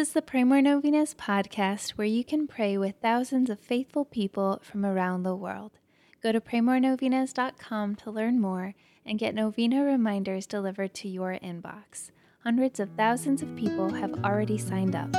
is the Pray More Novenas podcast, where you can pray with thousands of faithful people from around the world. Go to praymorenovenas.com to learn more and get novena reminders delivered to your inbox. Hundreds of thousands of people have already signed up.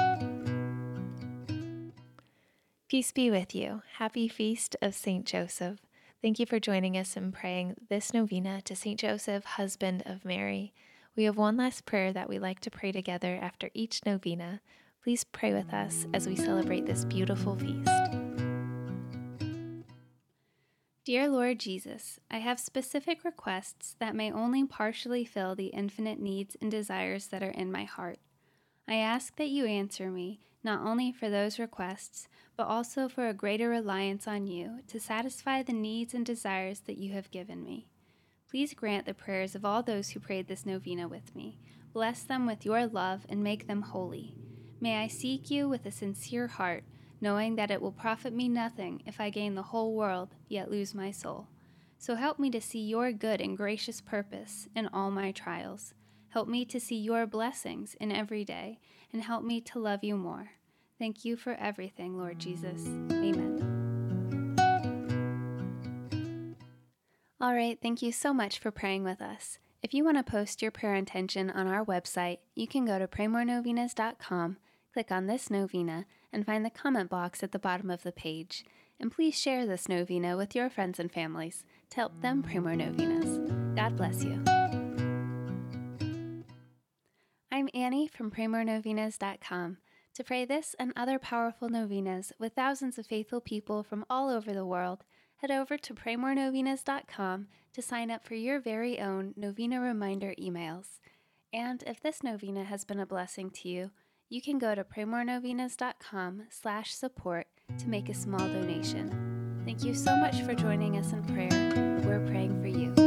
Peace be with you. Happy Feast of St. Joseph. Thank you for joining us in praying this novena to St. Joseph, husband of Mary. We have one last prayer that we like to pray together after each novena. Please pray with us as we celebrate this beautiful feast. Dear Lord Jesus, I have specific requests that may only partially fill the infinite needs and desires that are in my heart. I ask that you answer me, not only for those requests, but also for a greater reliance on you to satisfy the needs and desires that you have given me. Please grant the prayers of all those who prayed this novena with me. Bless them with your love and make them holy. May I seek you with a sincere heart, knowing that it will profit me nothing if I gain the whole world, yet lose my soul. So help me to see your good and gracious purpose in all my trials. Help me to see your blessings in every day, and help me to love you more. Thank you for everything, Lord Jesus. Amen. All right, thank you so much for praying with us. If you want to post your prayer intention on our website, you can go to praymorenovenas.com, click on this novena, and find the comment box at the bottom of the page. And please share this novena with your friends and families to help them pray more novenas. God bless you. I'm Annie from praymorenovenas.com. To pray this and other powerful novenas with thousands of faithful people from all over the world, head over to praymorenovenas.com to sign up for your very own novena reminder emails. And if this novena has been a blessing to you, you can go to praymorenovenas.com/support to make a small donation. Thank you so much for joining us in prayer. We're praying for you.